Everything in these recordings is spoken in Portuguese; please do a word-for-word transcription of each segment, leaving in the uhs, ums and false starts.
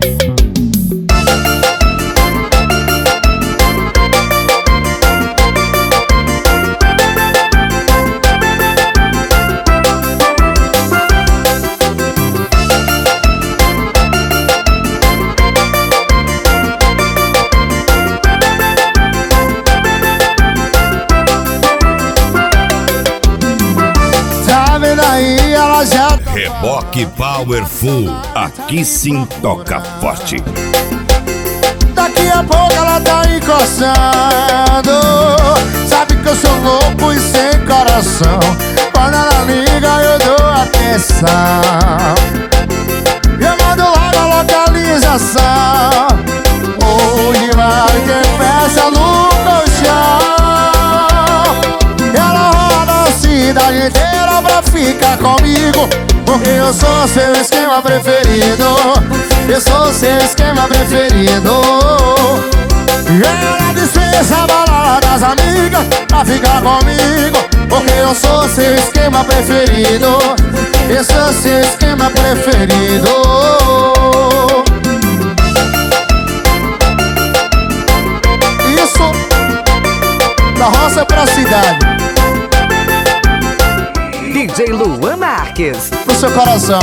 Aí ela já tá... Reboque Powerful, aqui sim toca forte. Daqui a pouco ela tá encostando. Sabe que eu sou louco e sem coração. Quando ela liga eu dou atenção. Eu mando logo a localização. Hoje vai ter festa no colchão. Ela roda a cidade inteira pra ficar comigo, porque eu sou seu esquema preferido. Eu sou seu esquema preferido. E ela dispensa a balada das amigas pra ficar comigo, porque eu sou seu esquema preferido. Eu sou seu esquema preferido. Isso da roça pra cidade. D J Luan Marques, pro seu coração.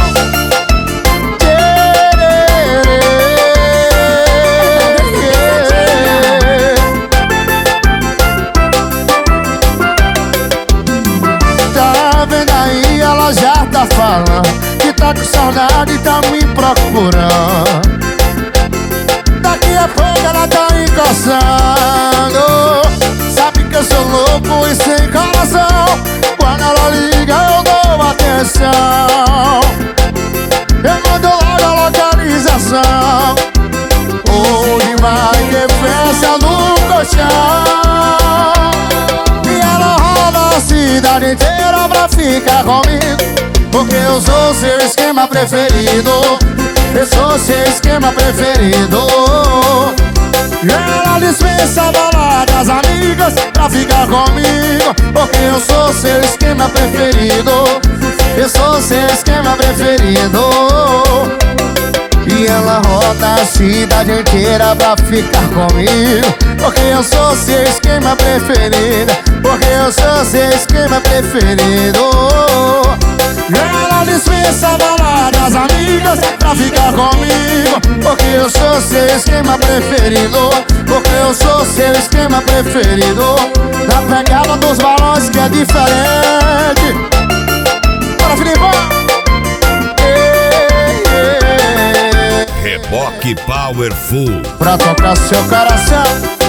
Tá vendo aí, ela já tá falando que tá com saudade e tá me procurando. Daqui a pouco ela tá encostando. Sabe que eu sou louco e sem coração. Quando ela liga eu dou atenção. Eu mando logo a localização. Hoje vai ter festa no colchão. E ela roda a cidade inteira pra ficar comigo, porque eu sou seu esquema preferido. Eu sou seu esquema preferido. E ela dispensa a balada das amigas pra ficar comigo, porque eu sou seu esquema preferido. Eu sou seu esquema preferido. E ela roda a cidade inteira pra ficar comigo, porque eu sou seu esquema preferido. Porque eu sou seu esquema preferido. E ela dispensa a balada das amigas pra ficar comigo, porque eu sou seu esquema preferido. Porque eu sou seu esquema preferido. Na pegada dos balões que é diferente. Bora, Filipão! Reboque Powerful, pra tocar seu coração.